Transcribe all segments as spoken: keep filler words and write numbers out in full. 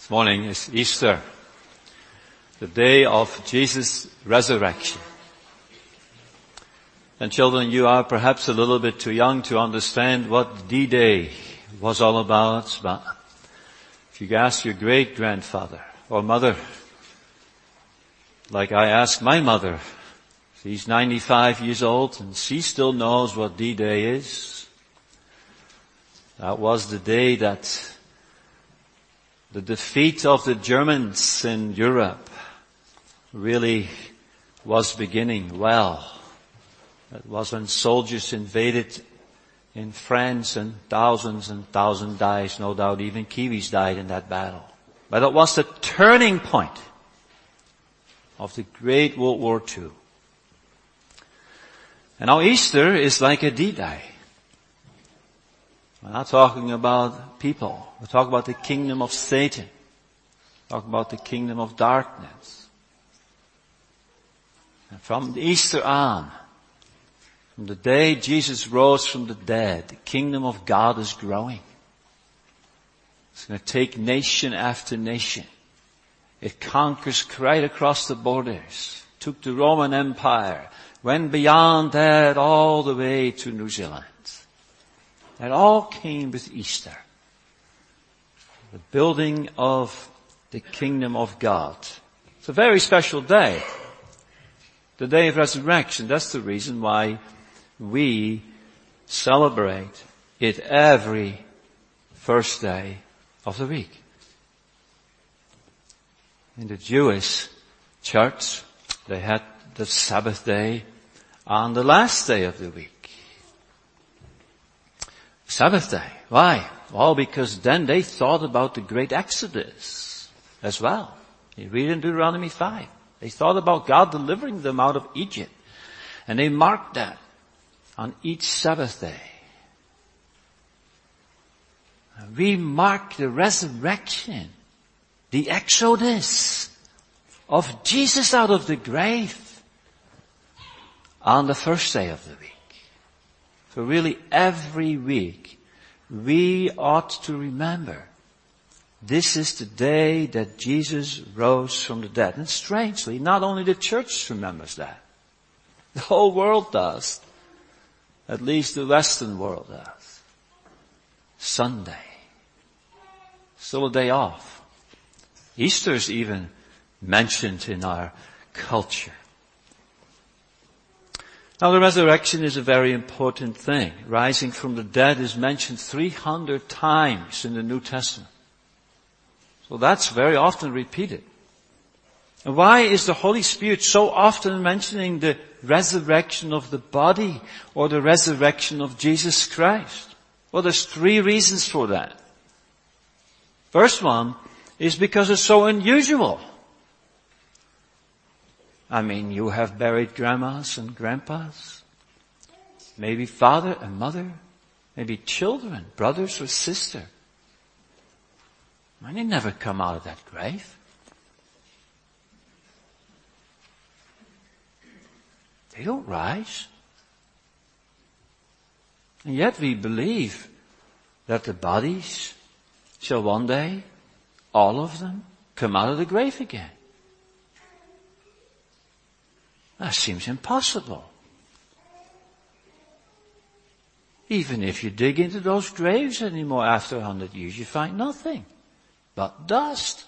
This morning is Easter, the day of Jesus' resurrection. And children, you are perhaps a little bit too young to understand what D-Day was all about, but if you ask your great-grandfather or mother, like I asked my mother, she's ninety-five years old and she still knows what D-Day is. That was the day that the defeat of the Germans in Europe really was beginning well. It was when soldiers invaded in France and thousands and thousands died. No doubt even Kiwis died in that battle. But it was the turning point of the Great World War Two. And now Easter is like a D-Day. We're not talking about people. We're talking about the kingdom of Satan. We're talking about the kingdom of darkness. And from Easter on, from the day Jesus rose from the dead, the kingdom of God is growing. It's going to take nation after nation. It conquers right across the borders. Took the Roman Empire. Went beyond that all the way to New Zealand. It all came with Easter. The building of the kingdom of God. It's a very special day. The day of resurrection. That's the reason why we celebrate it every first day of the week. In the Jewish church, they had the Sabbath day on the last day of the week. Sabbath day. Why? Well, because then they thought about the great Exodus as well. You read in Deuteronomy five. They thought about God delivering them out of Egypt. And they marked that on each Sabbath day. And we mark the resurrection, the exodus of Jesus out of the grave on the first day of the week. So really every week we ought to remember this is the day that Jesus rose from the dead. And strangely, not only the church remembers that. The whole world does. At least the Western world does. Sunday. Still a day off. Easter is even mentioned in our culture. Now the resurrection is a very important thing. Rising from the dead is mentioned three hundred times in the New Testament. So that's very often repeated. And why is the Holy Spirit so often mentioning the resurrection of the body or the resurrection of Jesus Christ? Well, there's three reasons for that. First one is because it's so unusual. I mean, you have buried grandmas and grandpas, maybe father and mother, maybe children, brothers or sister. I mean, they never come out of that grave. They don't rise. And yet we believe that the bodies shall one day, all of them, come out of the grave again. That seems impossible. Even if you dig into those graves anymore after a hundred years, you find nothing but dust.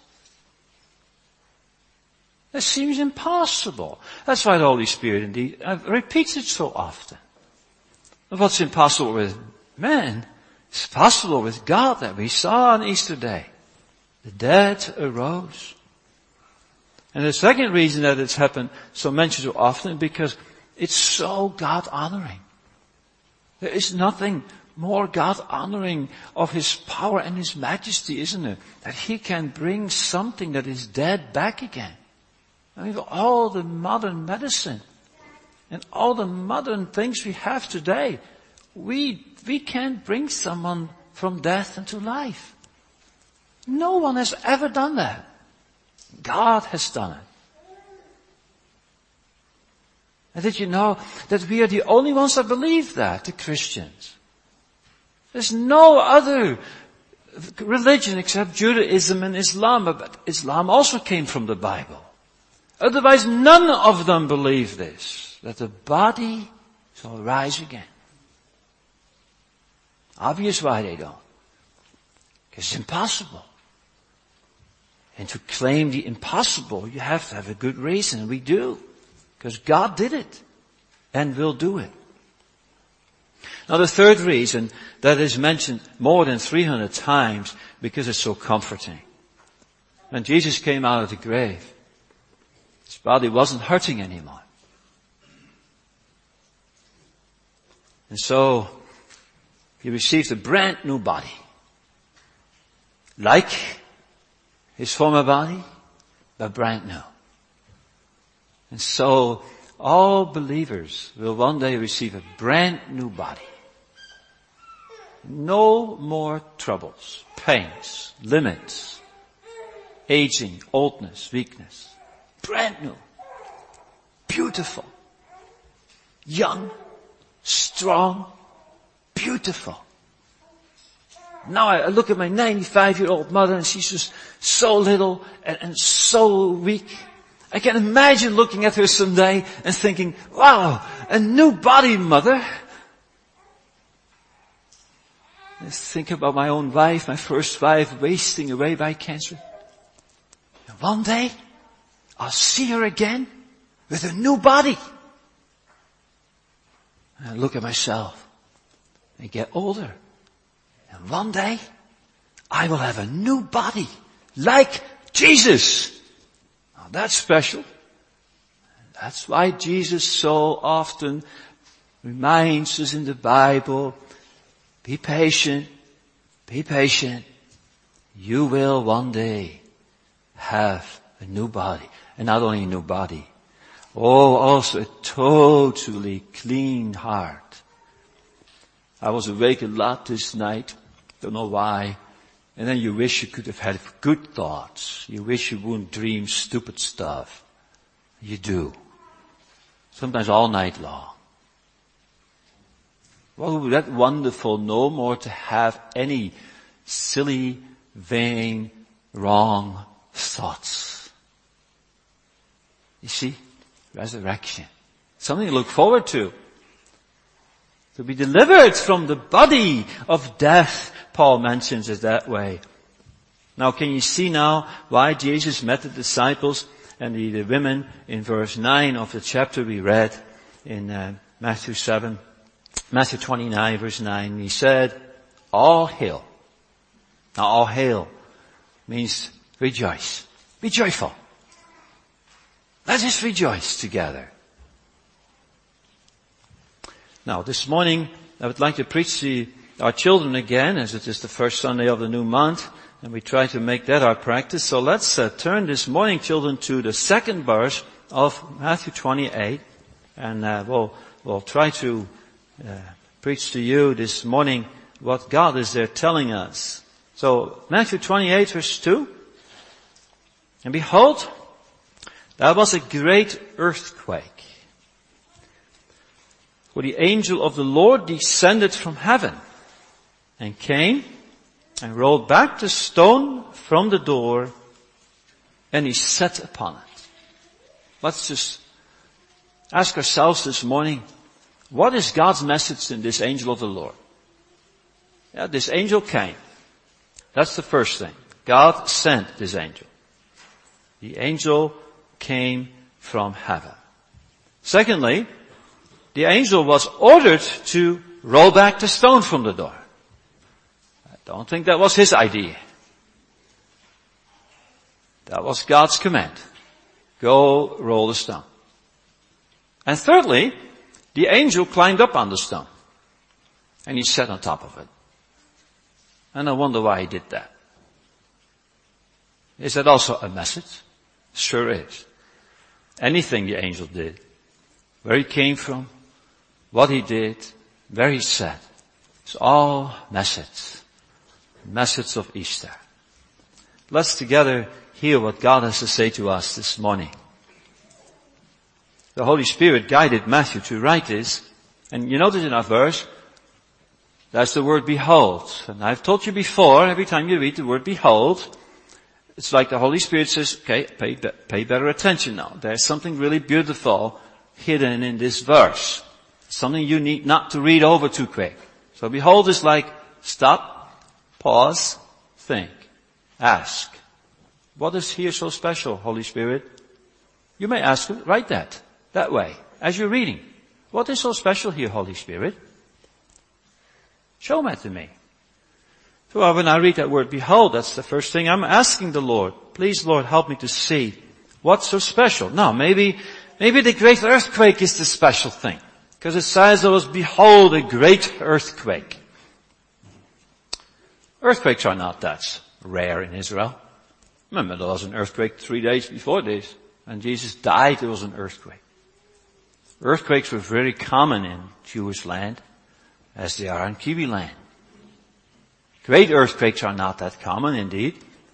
That seems impossible. That's why the Holy Spirit indeed uh, repeats it so often. And what's impossible with man is possible with God, that we saw on Easter Day. The dead arose. And the second reason that it's happened, so mentioned so often, because it's so God-honoring. There is nothing more God-honoring of His power and His majesty, isn't it? That He can bring something that is dead back again. I mean, all the modern medicine and all the modern things we have today, we, we can't bring someone from death into life. No one has ever done that. God has done it. And did you know that we are the only ones that believe that, the Christians? There's no other religion except Judaism and Islam, but Islam also came from the Bible. Otherwise, none of them believe this, that the body shall rise again. Obvious why they don't. Because it's impossible. And to claim the impossible, you have to have a good reason, and we do. Because God did it, and will do it. Now the third reason that is mentioned more than three hundred times, because it's so comforting. When Jesus came out of the grave, his body wasn't hurting anymore. And so, he received a brand new body. Like his former body, but brand new. And so, all believers will one day receive a brand new body. No more troubles, pains, limits, aging, oldness, weakness. Brand new. Beautiful. Young. Strong. Beautiful. Now I look at my ninety-five-year-old mother and she's just so little and, and so weak. I can imagine looking at her someday and thinking, wow, a new body, mother. I think about my own wife, my first wife, wasting away by cancer. And one day, I'll see her again with a new body. And I look at myself and get older. And one day, I will have a new body, like Jesus. Now that's special. That's why Jesus so often reminds us in the Bible, be patient, be patient. You will one day have a new body. And not only a new body, oh, also a totally clean heart. I was awake a lot this night. Don't know why. And then you wish you could have had good thoughts. You wish you wouldn't dream stupid stuff. You do. Sometimes all night long. Well, would that wonderful no more to have any silly, vain, wrong thoughts. You see? Resurrection. Something to look forward to. To be delivered from the body of death. Paul mentions it that way. Now can you see now why Jesus met the disciples and the, the women in verse nine of the chapter we read in uh, Matthew seven. Matthew twenty-nine verse nine. He said, all hail. Now all hail means rejoice. Be joyful. Let us rejoice together. Now this morning I would like to preach to our children again, as it is the first Sunday of the new month, and we try to make that our practice. So let's uh, turn this morning, children, to the second verse of Matthew twenty-eight, and uh, we'll we'll try to uh, preach to you this morning what God is there telling us. So Matthew twenty-eight, verse two, and behold, there was a great earthquake, for the angel of the Lord descended from heaven and came and rolled back the stone from the door, and he sat upon it. Let's just ask ourselves this morning, what is God's message in this angel of the Lord? Yeah, this angel came. That's the first thing. God sent this angel. The angel came from heaven. Secondly, the angel was ordered to roll back the stone from the door. I don't think that was his idea. That was God's command. Go roll the stone. And thirdly, the angel climbed up on the stone. And he sat on top of it. And I wonder why he did that. Is that also a message? Sure is. Anything the angel did, where he came from, what he did, where he sat, it's all message. Message of Easter. Let's together hear what God has to say to us this morning. The Holy Spirit guided Matthew to write this, and you notice in our verse, That's the word behold. And I've told you before, every time you read the word behold, it's like the Holy Spirit says, okay, pay, pay better attention now. There's something really beautiful hidden in this verse. Something you need not to read over too quick. So behold is like stop, pause, think, ask. What is here so special, Holy Spirit? You may ask him, write that, that way, as you're reading. What is so special here, Holy Spirit? Show that to me. So when I read that word behold, that's the first thing I'm asking the Lord. Please, Lord, help me to see what's so special. Now, maybe, maybe the great earthquake is the special thing. Because it says there was, behold, a great earthquake. Earthquakes are not that rare in Israel. Remember, there was an earthquake three days before this. When Jesus died, there was an earthquake. Earthquakes were very common in Jewish land, as they are in Kiwi land. Great earthquakes are not that common indeed.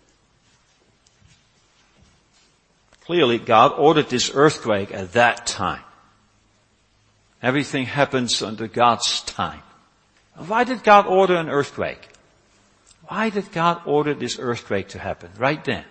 Clearly, God ordered this earthquake at that time. Everything happens under God's time. Why did God order an earthquake? Why did God order this earthquake to happen right then?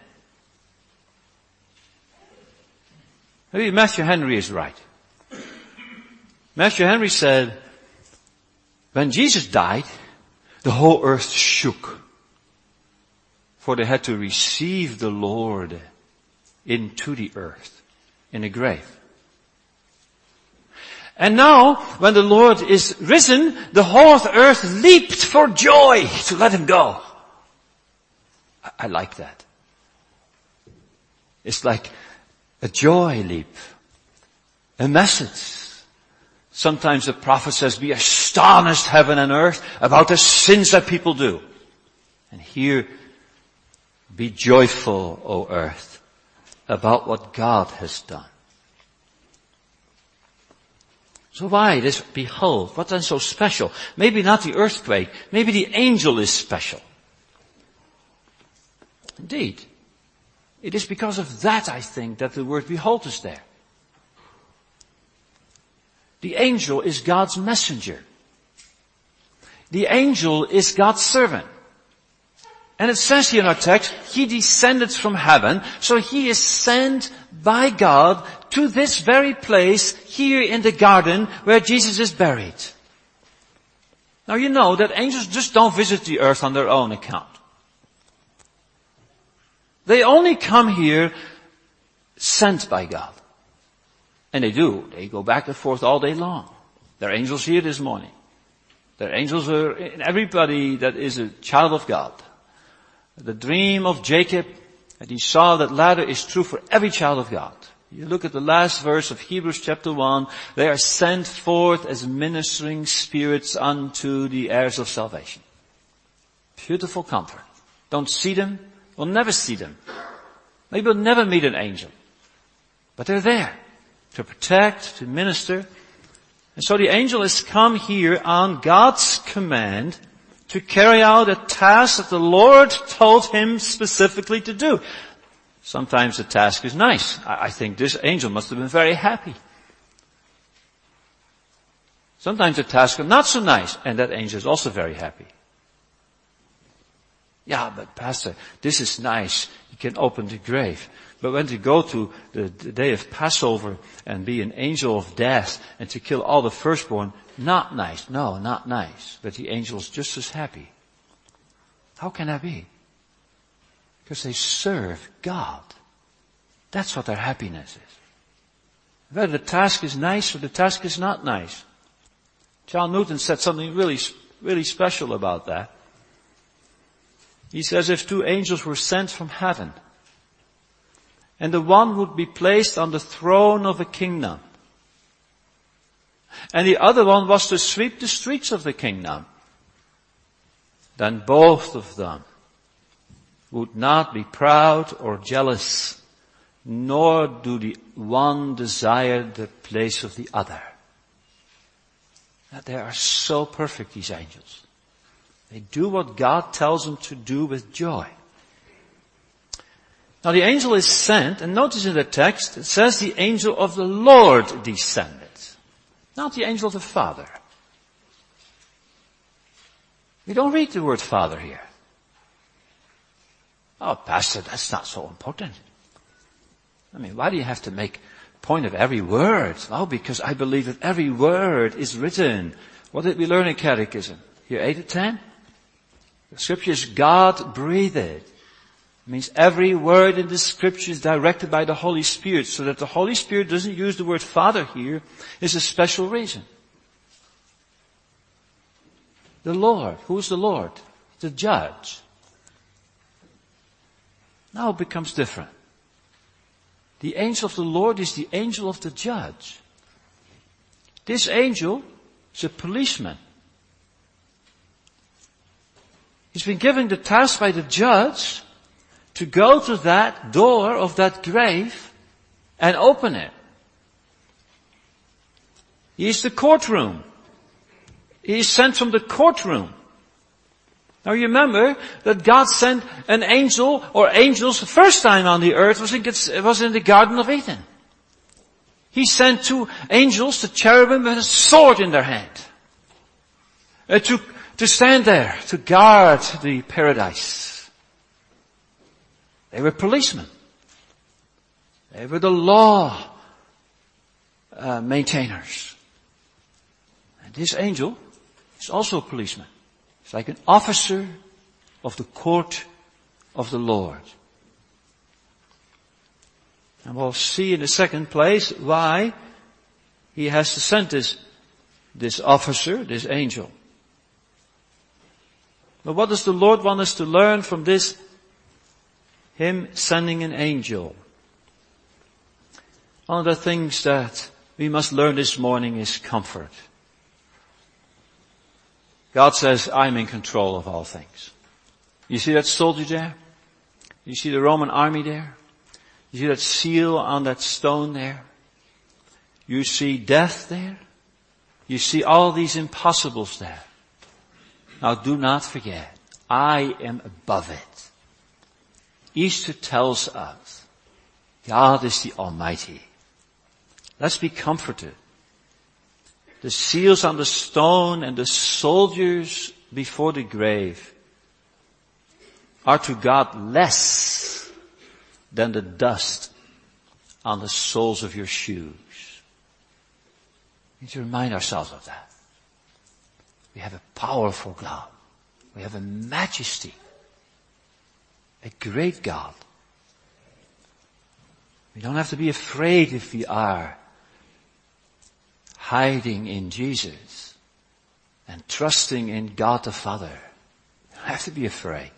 Maybe Matthew Henry is right. Matthew Henry said, when Jesus died, the whole earth shook. For they had to receive the Lord into the earth, in a grave. And now, when the Lord is risen, the whole earth leaped for joy to let him go. I, I like that. It's like a joy leap. A message. Sometimes the prophet says, be astonished, heaven and earth, about the sins that people do. And here, be joyful, O earth, about what God has done. So why this behold? What then so special? Maybe not the earthquake. Maybe the angel is special. Indeed. It is because of that, I think, that the word behold is there. The angel is God's messenger. The angel is God's servant. And it says here in our text, he descended from heaven, so he is sent by God to this very place here in the garden where Jesus is buried. Now you know that angels just don't visit the earth on their own account. They only come here sent by God. And they do. They go back and forth all day long. There are angels here this morning. There are angels are in everybody that is a child of God. The dream of Jacob that he saw that ladder is true for every child of God. You look at the last verse of Hebrews chapter one. They are sent forth as ministering spirits unto the heirs of salvation. Beautiful comfort. Don't see them. We'll never see them. Maybe we'll never meet an angel. But they're there to protect, to minister. And so the angel has come here on God's command to carry out a task that the Lord told him specifically to do. Sometimes the task is nice. I think this angel must have been very happy. Sometimes the task is not so nice, and that angel is also very happy. Yeah, but Pastor, this is nice. You can open the grave. But when to go to the, the day of Passover and be an angel of death and to kill all the firstborn, not nice. No, not nice. But the angel is just as happy. How can that be? Because they serve God. That's what their happiness is. Whether the task is nice or the task is not nice. John Newton said something really, really special about that. He says, if two angels were sent from heaven, and the one would be placed on the throne of a kingdom, and the other one was to sweep the streets of the kingdom, then both of them would not be proud or jealous, nor do the one desire the place of the other. That they are so perfect, these angels. They do what God tells them to do with joy. Now the angel is sent, and notice in the text, it says the angel of the Lord descended. Not the angel of the Father. We don't read the word Father here. Oh, Pastor, that's not so important. I mean, why do you have to make point of every word? Oh, because I believe that every word is written. What did we learn in Catechism? Here, eight to ten? The Scripture is God-breathed. It means every word in the Scripture is directed by the Holy Spirit, so that the Holy Spirit doesn't use the word Father here is a special reason. The Lord. Who is the Lord? The judge. Now it becomes different. The angel of the Lord is the angel of the judge. This angel is a policeman. He's been given the task by the judge to go to that door of that grave and open it. He is the courtroom. He is sent from the courtroom. Now you remember that God sent an angel or angels the first time on the earth was in, was in the Garden of Eden. He sent two angels, the cherubim, with a sword in their hand. Uh, to, to stand there, to guard the paradise. They were policemen. They were the law uh, maintainers. And this angel is also a policeman. It's like an officer of the court of the Lord. And we'll see in the second place why he has to send this, this officer, this angel. But what does the Lord want us to learn from this, him sending an angel? One of the things that we must learn this morning is comfort. God says, I'm in control of all things. You see that soldier there? You see the Roman army there? You see that seal on that stone there? You see death there? You see all these impossibles there. Now do not forget, I am above it. Easter tells us, God is the Almighty. Let's be comforted. The seals on the stone and the soldiers before the grave are to God less than the dust on the soles of your shoes. We need to remind ourselves of that. We have a powerful God. We have a majesty. A great God. We don't have to be afraid if we are hiding in Jesus and trusting in God the Father. You don't have to be afraid.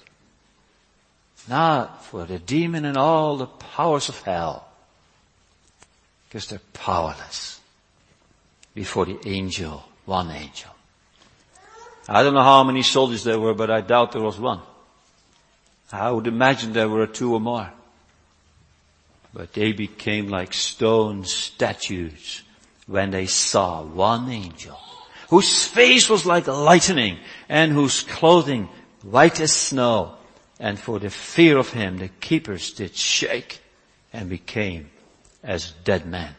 Not for the demon and all the powers of hell. Because they're powerless before the angel, one angel. I don't know how many soldiers there were, but I doubt there was one. I would imagine there were two or more. But they became like stone statues when they saw one angel, whose face was like lightning and whose clothing white as snow. And for the fear of him, the keepers did shake and became as dead men.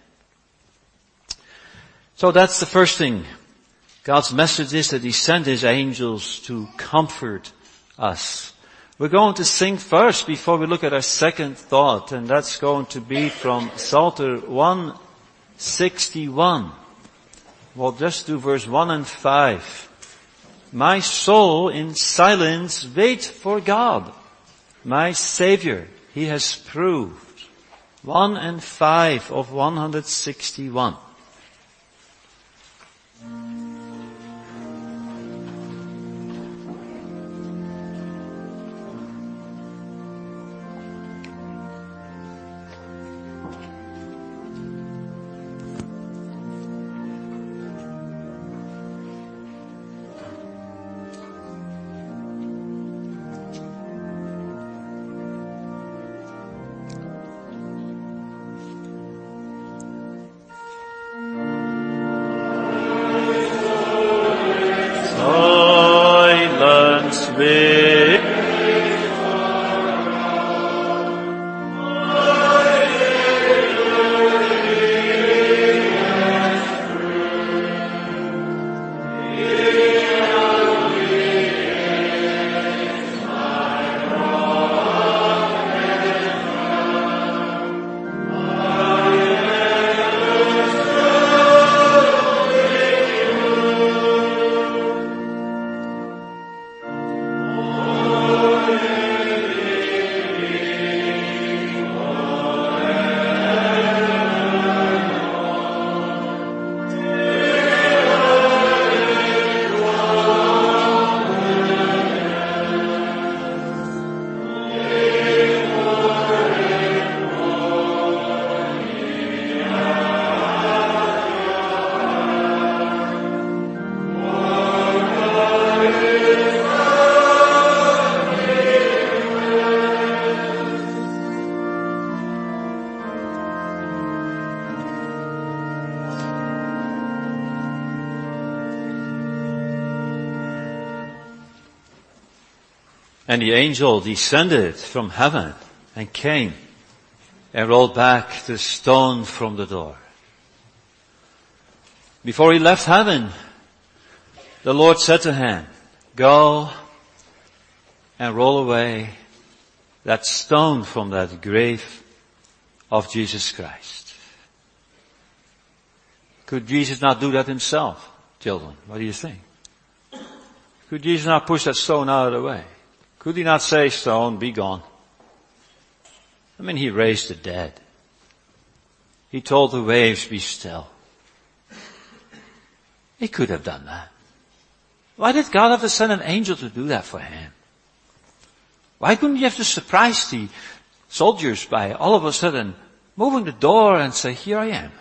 So that's the first thing. God's message is that he sent his angels to comfort us. We're going to sing first before we look at our second thought, and that's going to be from Psalter one sixty-one. We'll just do verse one and five. My soul in silence wait for God, my Savior, he has proved. One and five of one sixty-one. And the angel descended from heaven and came and rolled back the stone from the door. Before he left heaven, the Lord said to him, go and roll away that stone from that grave of Jesus Christ. Could Jesus not do that himself, children? What do you think? Could Jesus not push that stone out of the way? Could he not say, stone, be gone? I mean, he raised the dead. He told the waves, be still. He could have done that. Why did God have to send an angel to do that for him? Why couldn't he have to surprise the soldiers by all of a sudden moving the door and say, here I am?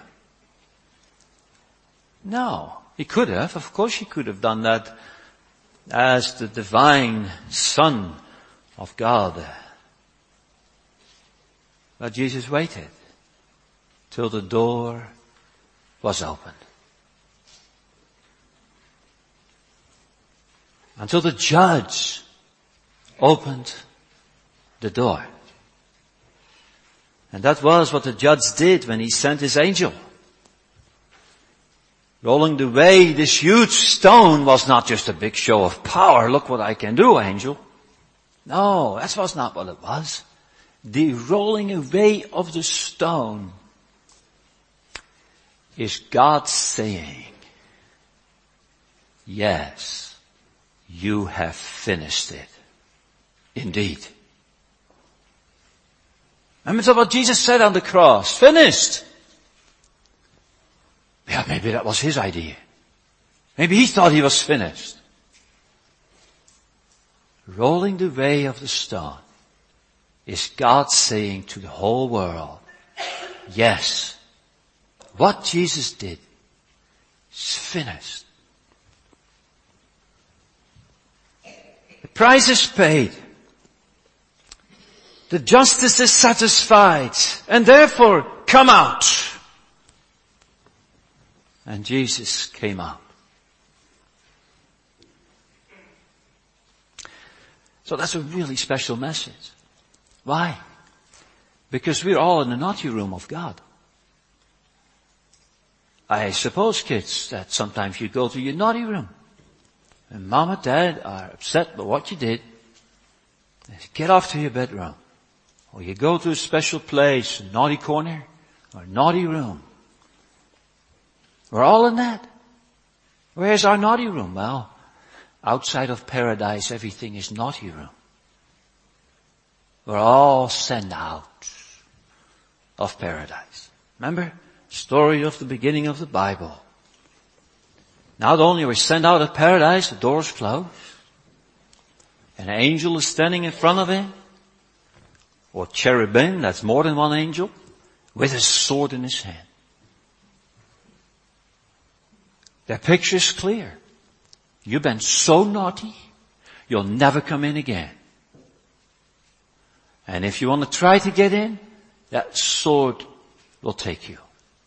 No, he could have. Of course he could have done that as the divine Son of God. But Jesus waited till the door was opened. Until the judge opened the door. And that was what the judge did when he sent his angel. Rolling away this huge stone was not just a big show of power. Look what I can do, angel. No, that was not what it was. The rolling away of the stone is God saying, yes, you have finished it. Indeed. Remember what Jesus said on the cross. Finished. Yeah, maybe that was his idea. Maybe he thought he was finished. Rolling the way of the stone is God saying to the whole world, yes, what Jesus did is finished. The price is paid. The justice is satisfied, and therefore come out. And Jesus came out. So that's a really special message. Why? Because we're all in the naughty room of God. I suppose, kids, that sometimes you go to your naughty room. And mom and dad are upset by what you did. Get off to your bedroom. Or you go to a special place, a naughty corner, or a naughty room. We're all in that. Where's our naughty room? Well, outside of paradise, everything is naughty room. We're all sent out of paradise. Remember? Story of the beginning of the Bible. Not only are we sent out of paradise, the door's closed. An angel is standing in front of it. Or cherubim, that's more than one angel, with a sword in his hand. The picture is clear. You've been so naughty, you'll never come in again. And if you want to try to get in, that sword will take you.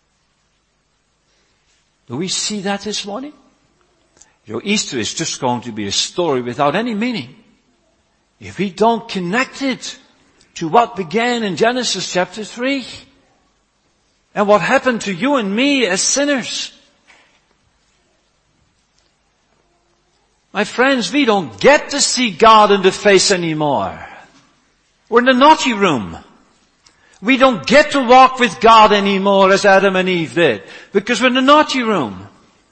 Do we see that this morning? Your Easter is just going to be a story without any meaning. If we don't connect it to what began in Genesis chapter three, and what happened to you and me as sinners. My friends, we don't get to see God in the face anymore. We're in the naughty room. We don't get to walk with God anymore as Adam and Eve did, because we're in the naughty room.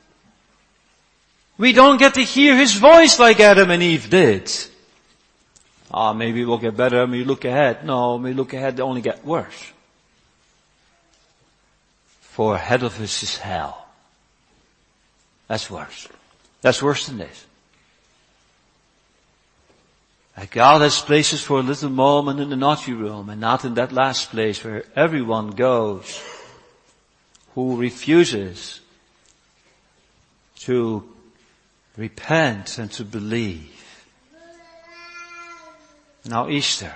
We don't get to hear His voice like Adam and Eve did. Ah, oh, maybe we'll get better when we look ahead. No, when we look ahead, they only get worse. For ahead of us is hell. That's worse. That's worse than this. And God has places for a little moment in the naughty room, and not in that last place where everyone goes who refuses to repent and to believe. Now Easter.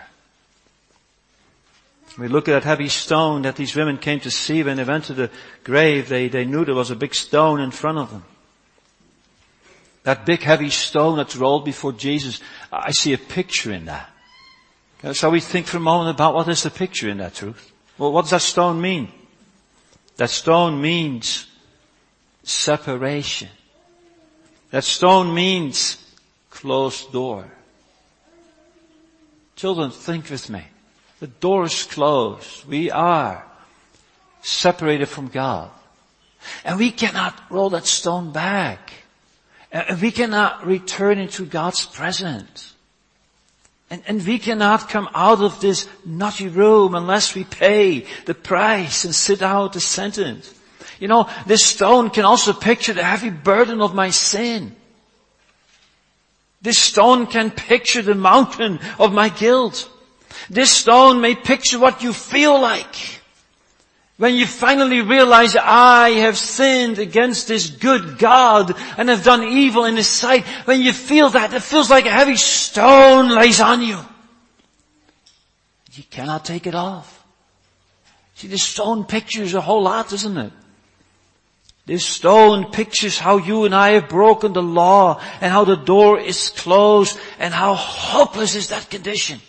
We look at that heavy stone that these women came to see when they went to the grave. They, they knew there was a big stone in front of them. That big heavy stone that's rolled before Jesus, I see a picture in that. So we think for a moment about what is the picture in that truth. Well, what does that stone mean? That stone means separation. That stone means closed door. Children, think with me. The door is closed. We are separated from God. And we cannot roll that stone back. And we cannot return into God's presence. And, and we cannot come out of this naughty room unless we pay the price and sit out the sentence. You know, this stone can also picture the heavy burden of my sin. This stone can picture the mountain of my guilt. This stone may picture what you feel like when you finally realize, I have sinned against this good God and have done evil in His sight. When you feel that, it feels like a heavy stone lays on you. You cannot take it off. See, this stone pictures a whole lot, doesn't it? This stone pictures how you and I have broken the law and how the door is closed and how hopeless is that condition.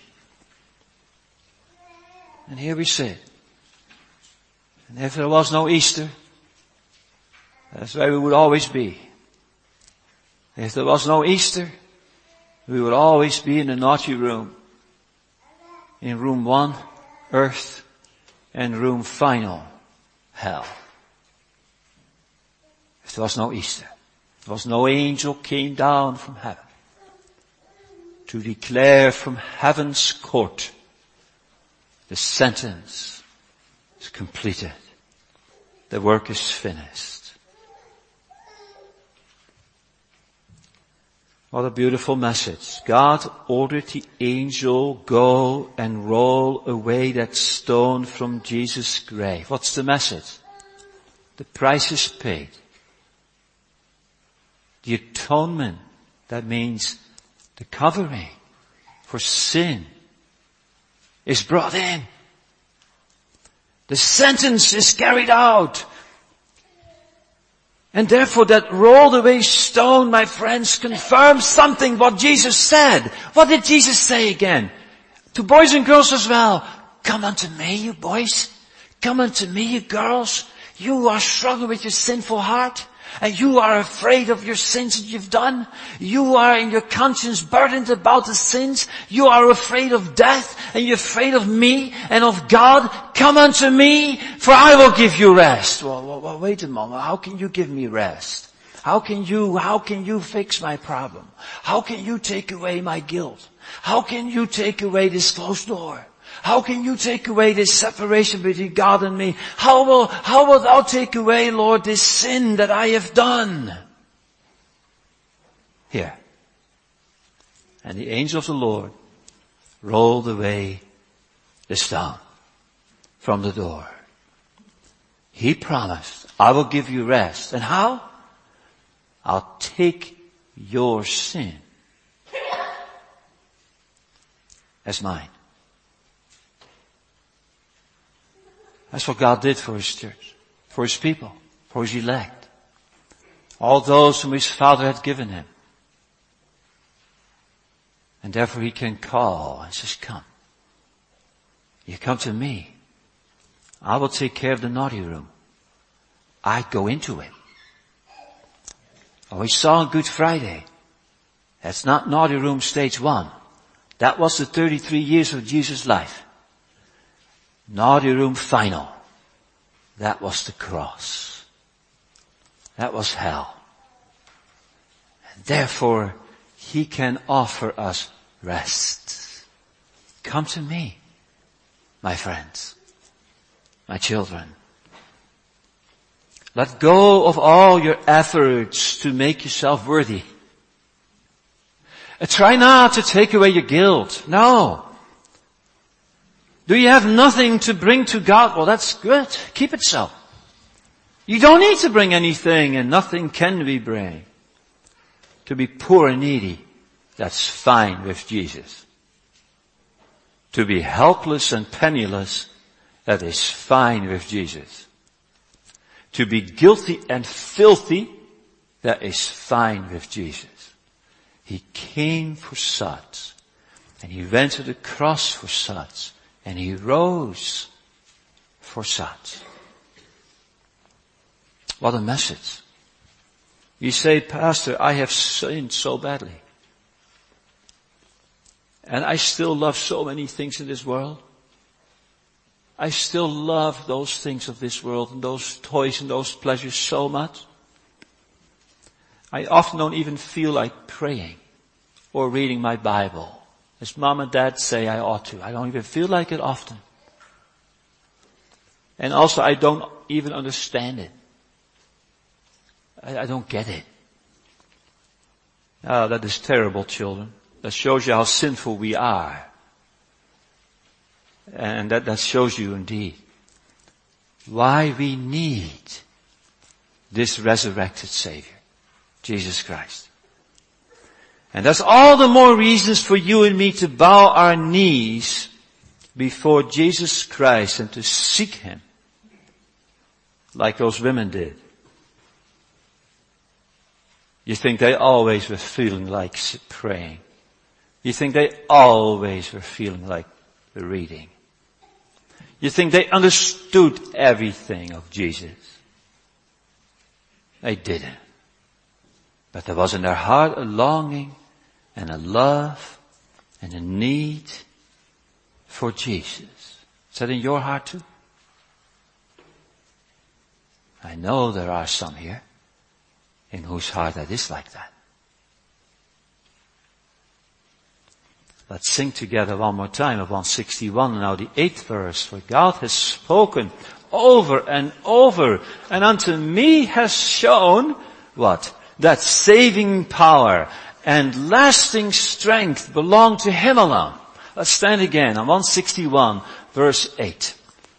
And here we sit. And if there was no Easter, that's where we would always be. If there was no Easter, we would always be in the naughty room. In room one, earth, and room final, hell. If there was no Easter, there was no angel came down from heaven to declare from heaven's court the sentence is completed. The work is finished. What a beautiful message. God ordered the angel go and roll away that stone from Jesus' grave. What's the message? The price is paid. The atonement, that means the covering for sin, is brought in. The sentence is carried out. And therefore that rolled away stone, my friends, confirms something what Jesus said. What did Jesus say again? To boys and girls as well. Come unto me, you boys. Come unto me, you girls. You are struggling with your sinful heart. And you are afraid of your sins that you've done. You are in your conscience burdened about the sins. You are afraid of death and you're afraid of me and of God. Come unto me, for I will give you rest. Well, well, well, wait a moment. How can you give me rest? How can you, how can you fix my problem? How can you take away my guilt? How can you take away this closed door? How can you take away this separation between God and me? How will, how will thou take away, Lord, this sin that I have done? Here. And the angel of the Lord rolled away the stone from the door. He promised, I will give you rest. And how? I'll take your sin as mine. That's what God did for His church, for His people, for His elect. All those whom His Father had given Him. And therefore He can call and says, come. You come to me. I will take care of the naughty room. I go into it. Oh, we saw on Good Friday. That's not naughty room stage one. That was the thirty-three years of Jesus' life. Naughty room final. That was the cross. That was hell. And therefore, He can offer us rest. Come to me, my friends, my children. Let go of all your efforts to make yourself worthy. Try not to take away your guilt. No. Do you have nothing to bring to God? Well, that's good. Keep it so. You don't need to bring anything, and nothing can be bring. To be poor and needy, that's fine with Jesus. To be helpless and penniless, that is fine with Jesus. To be guilty and filthy, that is fine with Jesus. He came for such, and he went to the cross for such, and he rose for such. What a message. You say, Pastor, I have sinned so badly. And I still love so many things in this world. I still love those things of this world and those toys and those pleasures so much. I often don't even feel like praying or reading my Bible. As Mom and Dad say I ought to. I don't even feel like it often. And also I don't even understand it. I, I don't get it. Oh, that is terrible, children. That shows you how sinful we are. And that, that shows you indeed why we need this resurrected Savior, Jesus Christ. And that's all the more reasons for you and me to bow our knees before Jesus Christ and to seek Him like those women did. You think they always were feeling like praying. You think they always were feeling like reading. You think they understood everything of Jesus. They didn't. But there was in their heart a longing and a love and a need for Jesus. Is that in your heart too? I know there are some here in whose heart that is like that. Let's sing together one more time of one sixty-one, now the eighth verse. For God has spoken over and over, and unto me has shown, what? That saving power and lasting strength belong to Him alone. Let's stand again on one sixty-one, verse eight.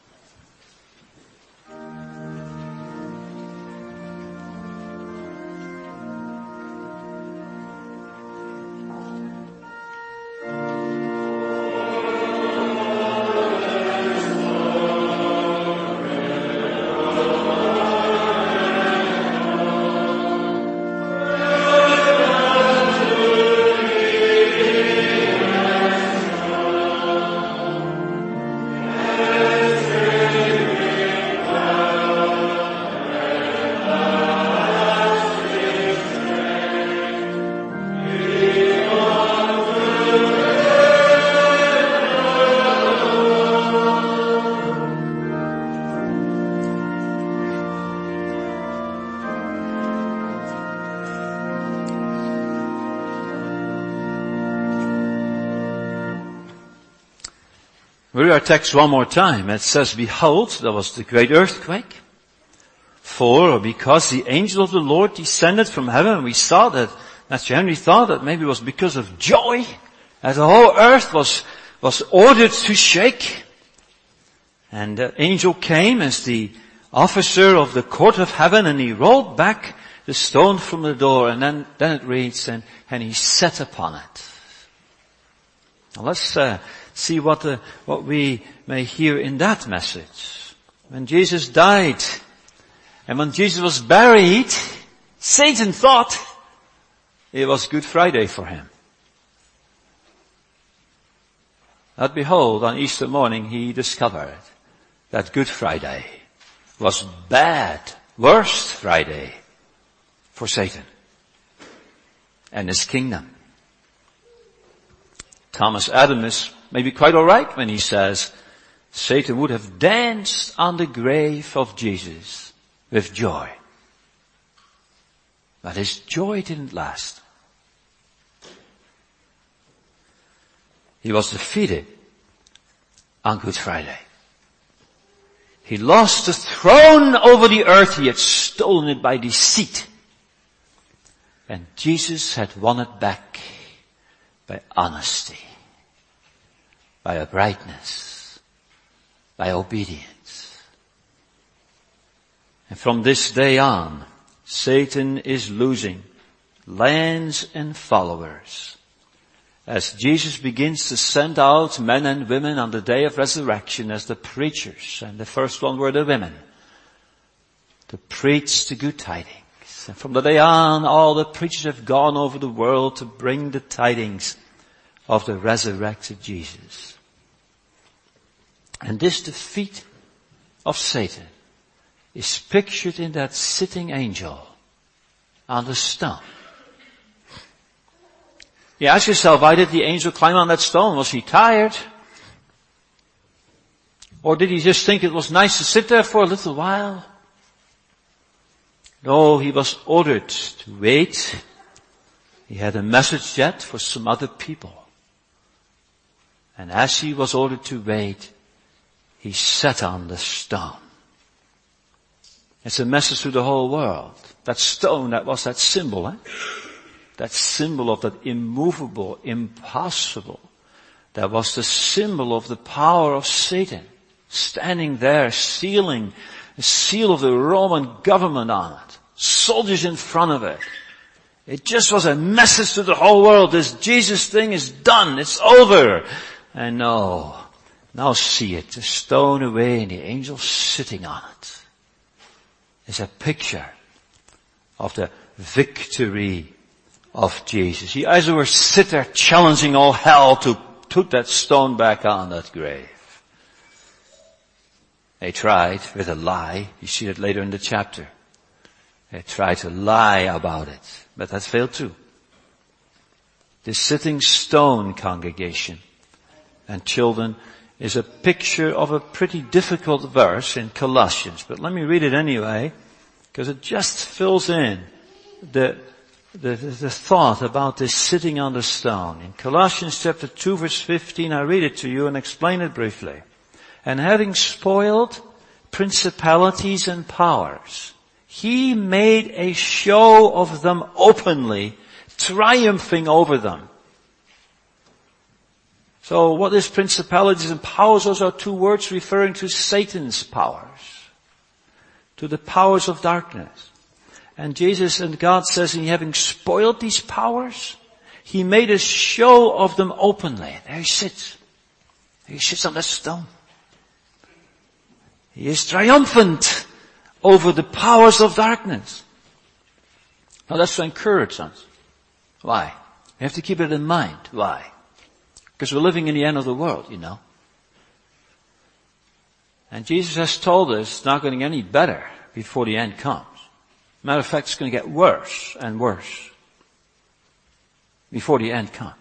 We read our text one more time. It says, behold, there was the great earthquake. For, or because the angel of the Lord descended from heaven, and we saw that, Master Henry thought that maybe it was because of joy, as the whole earth was, was ordered to shake. And the angel came as the officer of the court of heaven, and he rolled back the stone from the door, and then, then it reads, and, and he sat upon it. Now let's, uh, see what the, what we may hear in that message. When Jesus died and when Jesus was buried, Satan thought it was Good Friday for him. But behold, on Easter morning he discovered that Good Friday was bad, worst Friday for Satan and his kingdom. Thomas Adams may be quite alright when he says, Satan would have danced on the grave of Jesus with joy. But his joy didn't last. He was defeated on Good Friday. He lost the throne over the earth. He had stolen it by deceit. And Jesus had won it back by honesty, by uprightness, by obedience. And from this day on, Satan is losing lands and followers as Jesus begins to send out men and women on the day of resurrection as the preachers, and the first one were the women, to preach the good tidings. And from the day on, all the preachers have gone over the world to bring the tidings of the resurrected Jesus. And this defeat of Satan is pictured in that sitting angel on the stone. You ask yourself, why did the angel climb on that stone? Was he tired? Or did he just think it was nice to sit there for a little while? No, he was ordered to wait. He had a message yet for some other people. And as he was ordered to wait, he sat on the stone. It's a message to the whole world. That stone, that was that symbol, eh? That symbol of that immovable, impossible. That was the symbol of the power of Satan. Standing there, sealing the seal of the Roman government on it. Soldiers in front of it. It just was a message to the whole world. This Jesus thing is done. It's over. And no. Now see it. The stone away and the angel sitting on it. It's a picture of the victory of Jesus. He, as it were, sit there challenging all hell to put that stone back on that grave. They tried with a lie. You see it later in the chapter. They tried to lie about it, but that failed too. The sitting stone, congregation and children, is a picture of a pretty difficult verse in Colossians. But let me read it anyway, because it just fills in the, the, the thought about this sitting on the stone. In Colossians chapter two verse fifteen, I read it to you and explain it briefly. And having spoiled principalities and powers, he made a show of them openly, triumphing over them. So what is principalities and powers? Those are two words referring to Satan's powers, to the powers of darkness. And Jesus and God says, in having spoiled these powers, he made a show of them openly. There he sits. There he sits on that stone. He is triumphant over the powers of darkness. Now that's to encourage us. Why? You have to keep it in mind. Why? Because we're living in the end of the world, you know. And Jesus has told us it's not going to get any better before the end comes. Matter of fact, it's going to get worse and worse before the end comes.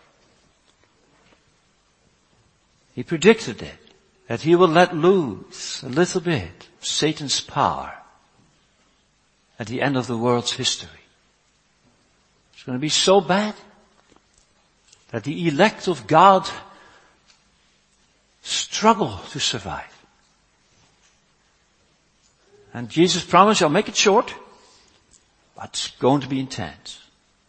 He predicted it, that he will let loose a little bit of Satan's power at the end of the world's history. It's going to be so bad that the elect of God struggle to survive. And Jesus promised, I'll make it short, but it's going to be intense.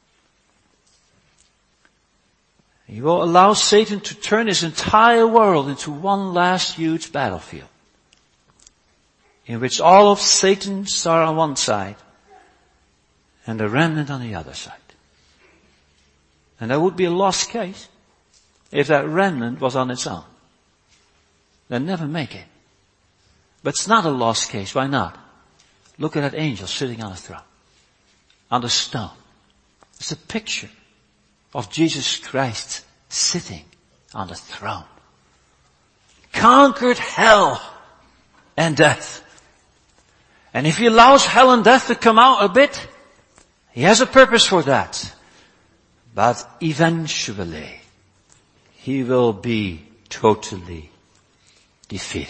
He will allow Satan to turn his entire world into one last huge battlefield, in which all of Satan's are on one side and the remnant on the other side. And that would be a lost case if that remnant was on its own. They'll never make it. But it's not a lost case. Why not? Look at that angel sitting on a throne, on the stone. It's a picture of Jesus Christ sitting on the throne. Conquered hell and death. And if he allows hell and death to come out a bit, he has a purpose for that. But eventually, he will be totally defeated.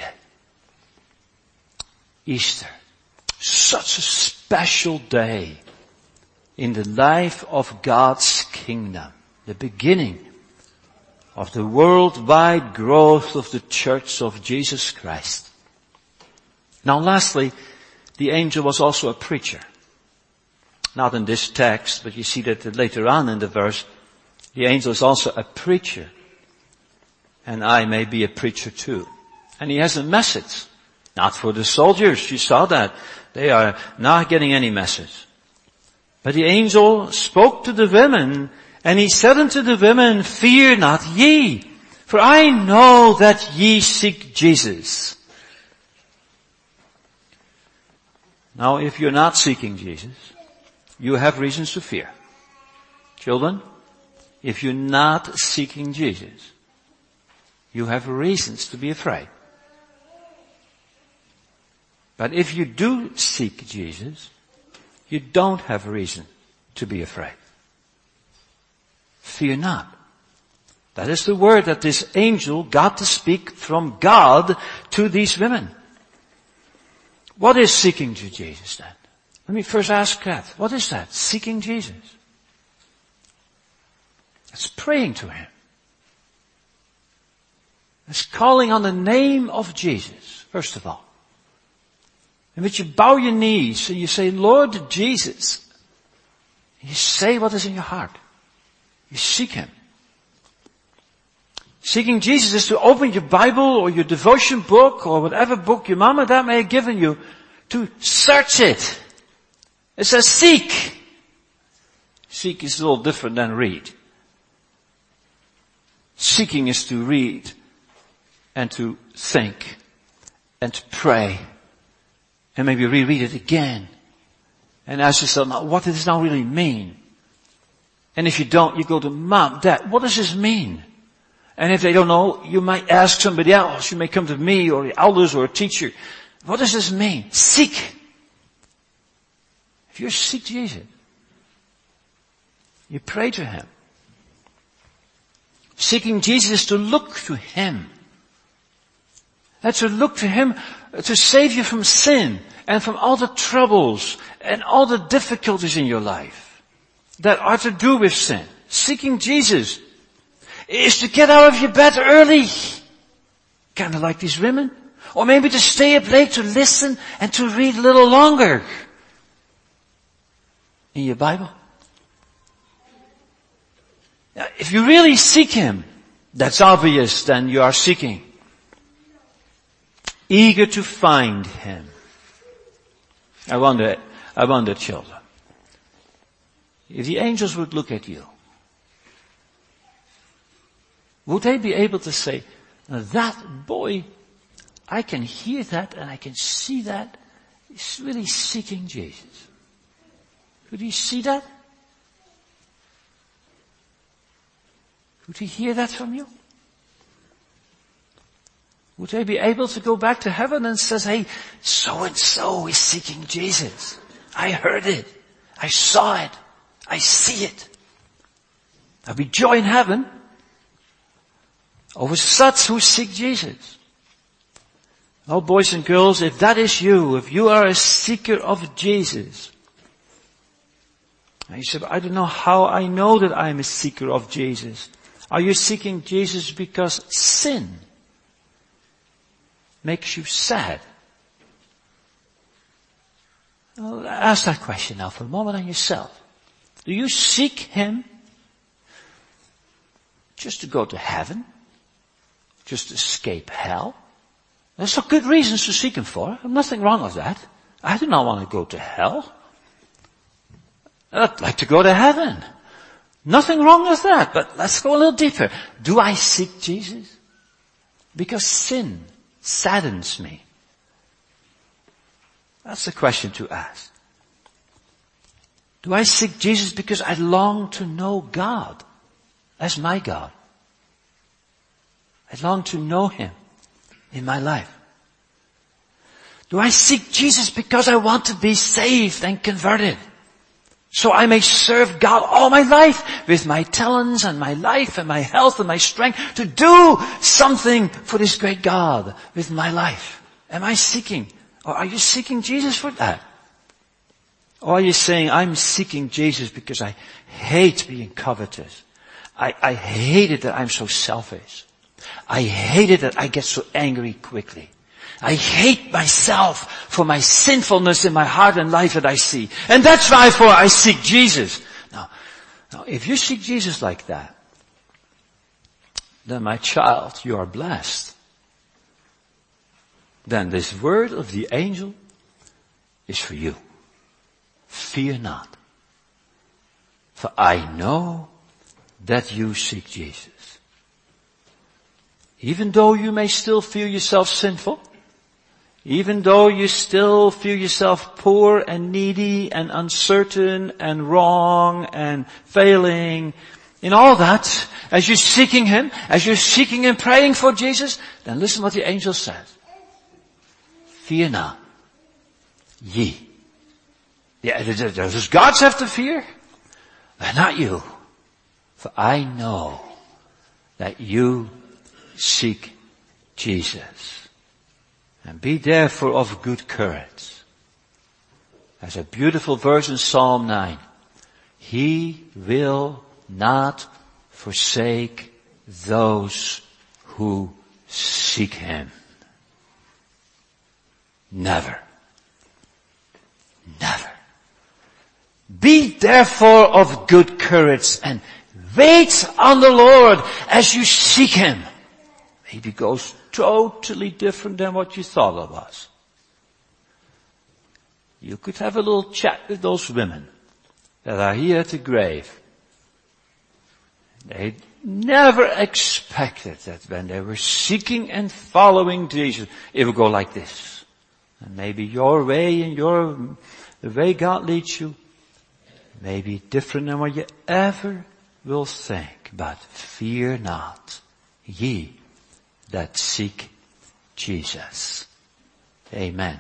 Easter. Such a special day in the life of God's kingdom. The beginning of the worldwide growth of the Church of Jesus Christ. Now lastly, the angel was also a preacher. Not in this text, but you see that later on in the verse, the angel is also a preacher. And I may be a preacher too. And he has a message. Not for the soldiers, you saw that. They are not getting any message. But the angel spoke to the women, and he said unto the women, fear not ye, for I know that ye seek Jesus. Now if you're not seeking Jesus, you have reasons to fear. Children, if you're not seeking Jesus, you have reasons to be afraid. But if you do seek Jesus, you don't have reason to be afraid. Fear not. That is the word that this angel got to speak from God to these women. What is seeking to Jesus then? Let me first ask that. What is that? Seeking Jesus. It's praying to Him. It's calling on the name of Jesus, first of all. In which you bow your knees and you say, Lord Jesus. You say what is in your heart. You seek Him. Seeking Jesus is to open your Bible or your devotion book or whatever book your mom and dad may have given you, to search it. It says seek. Seek is a little different than read. Seeking is to read and to think and to pray and maybe reread it again and ask yourself, now, what does this now really mean? And if you don't, you go to mom, dad, what does this mean? And if they don't know, you might ask somebody else. You may come to me or the elders or a teacher. What does this mean? Seek. If you seek Jesus, you pray to Him. Seeking Jesus is to look to Him. And to look to Him to save you from sin and from all the troubles and all the difficulties in your life that are to do with sin. Seeking Jesus is to get out of your bed early, kind of like these women. Or maybe to stay up late to listen and to read a little longer in your Bible. Now, if you really seek Him, that's obvious, then you are seeking. Eager to find Him. I wonder, I wonder, children, if the angels would look at you, would they be able to say, now that boy, I can hear that and I can see that, he's really seeking Jesus. Could he see that? Could he hear that from you? Would they be able to go back to heaven and says, hey, so and so is seeking Jesus. I heard it. I saw it. I see it. There'll be joy in heaven over such who seek Jesus. Oh, boys and girls, if that is you, if you are a seeker of Jesus, and you said, I don't know how I know that I'm a seeker of Jesus. Are you seeking Jesus because sin makes you sad? Well, ask that question now for a moment on yourself. Do you seek Him just to go to heaven? Just to escape hell? There's some good reasons to seek Him for. There's nothing wrong with that. I do not want to go to hell. I'd like to go to heaven. Nothing wrong with that, but let's go a little deeper. Do I seek Jesus? Because sin saddens me. That's the question to ask. Do I seek Jesus because I long to know God as my God? I long to know Him in my life. Do I seek Jesus because I want to be saved and converted? So I may serve God all my life with my talents and my life and my health and my strength to do something for this great God with my life. Am I seeking? Or are you seeking Jesus for that? Or are you saying, I'm seeking Jesus because I hate being covetous. I, I hate it that I'm so selfish. I hate it that I get so angry quickly. I hate myself for my sinfulness in my heart and life that I see. And that's why for I seek Jesus. Now, now, if you seek Jesus like that, then my child, you are blessed. Then this word of the angel is for you. Fear not. For I know that you seek Jesus. Even though you may still feel yourself sinful, Even though you still feel yourself poor and needy and uncertain and wrong and failing, in all that, as you're seeking Him, as you're seeking and praying for Jesus, then listen what the angel says. Fear not, ye. Yeah, does God have to fear? But not you. For I know that you seek Jesus. And be therefore of good courage. There's a beautiful verse in Psalm nine. He will not forsake those who seek Him. Never. Never. Be therefore of good courage and wait on the Lord as you seek Him. Maybe it goes totally different than what you thought it was. You could have a little chat with those women that are here at the grave. They never expected that when they were seeking and following Jesus, it would go like this. And maybe your way and your, the way God leads you, may be different than what you ever will think. But fear not, ye that seek Jesus. Amen.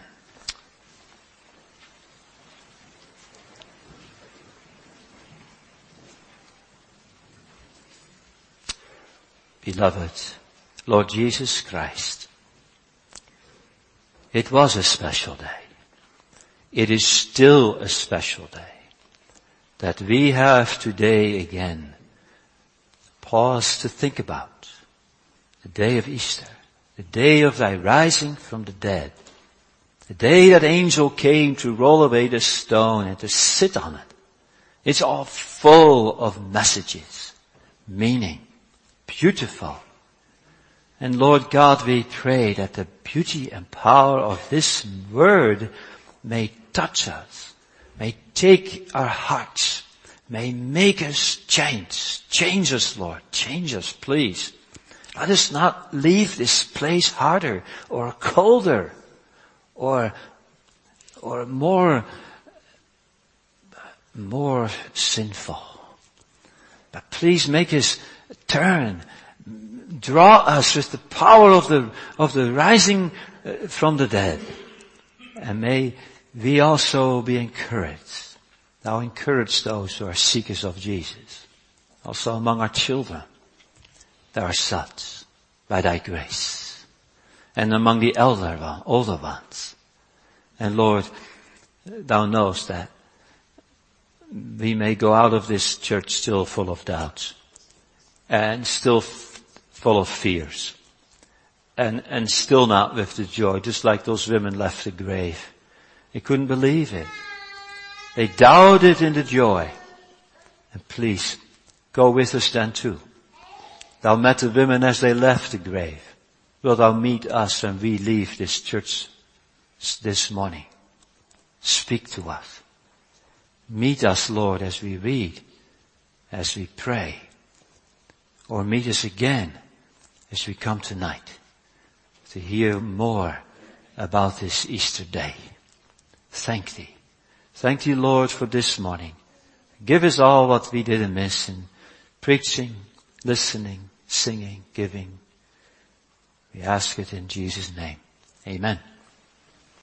Beloved, Lord Jesus Christ, it was a special day. It is still a special day that we have today again pause to think about. The day of Easter, the day of thy rising from the dead, the day that angel came to roll away the stone and to sit on it. It's all full of messages, meaning, beautiful. And Lord God, we pray that the beauty and power of this word may touch us, may take our hearts, may make us change. Change us, Lord. Change us, please. Let us not leave this place harder or colder or, or more, more sinful. But please make us turn, draw us with the power of the, of the rising from the dead. And may we also be encouraged. Thou encourage those who are seekers of Jesus. Also among our children. There are such by thy grace. And among the elder one, older ones. And Lord, thou knowest that we may go out of this church still full of doubts. And still f- full of fears. And, and still not with the joy, just like those women left the grave. They couldn't believe it. They doubted in the joy. And please, go with us then too. Thou met the women as they left the grave. Will thou meet us when we leave this church this morning? Speak to us. Meet us, Lord, as we read, as we pray. Or meet us again as we come tonight to hear more about this Easter day. Thank thee. Thank thee, Lord, for this morning. Give us all what we did amiss in preaching, listening, singing, giving. We ask it in Jesus' name. Amen.